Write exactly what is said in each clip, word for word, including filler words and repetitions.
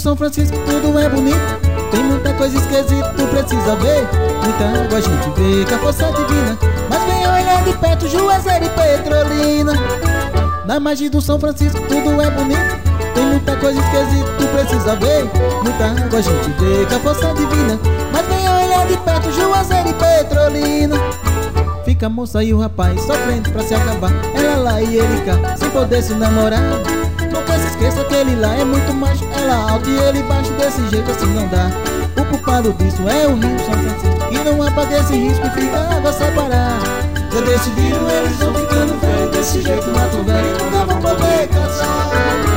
São Francisco tudo é bonito, tem muita coisa esquisita, tu precisa ver. Muita água a gente vê com a força divina, mas venha olhar de perto Juazeiro e Petrolina. Na margem do São Francisco tudo é bonito, tem muita coisa esquisita, tu precisa ver. Muita água a gente vê com a força divina, mas venha olhar de perto Juazeiro e Petrolina. Fica a moça e o rapaz sofrendo pra se acabar, ela lá e ele cá, sem poder se namorar. Nunca se esqueça que ele lá é muito macho, ela alto e ele baixo, desse jeito assim não dá. O culpado disso é o Rio São Francisco, que não apaga esse risco e fica a água separar. Já decidiram, eles vão ficando velhos, desse jeito mato velho e nunca vão poder casar.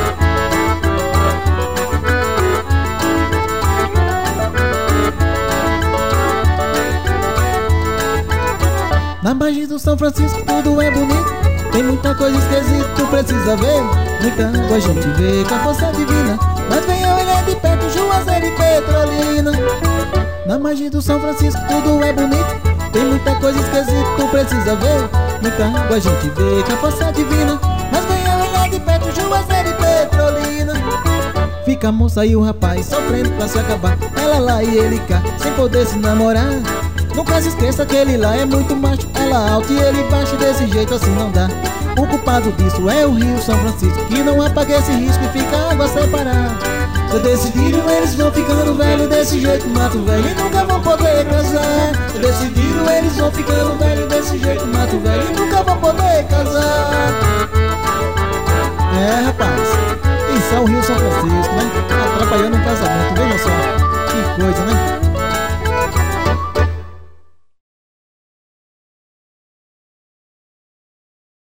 Na margem do São Francisco tudo é bonito, tem muita coisa esquisita, tu precisa ver. Muita água a gente vê com a força divina, mas venha olhar de perto Juazeiro e Petrolina. Na margem do São Francisco tudo é bonito, tem muita coisa esquisita, tu precisa ver. Muita água a gente vê com a força divina, mas venha olhar de perto Juazeiro e Petrolina. Fica a moça e o rapaz sofrendo pra se acabar, ela lá e ele cá, sem poder se namorar. Nunca se esqueça que ele lá é muito macho, ela alto e ele baixo, desse jeito assim não dá. O culpado disso é o Rio São Francisco, que não apaga esse risco e fica a água separar. Já decidiram, eles vão ficando velhos, desse jeito mato velho e nunca vão poder casar. Já decidiram, eles vão ficando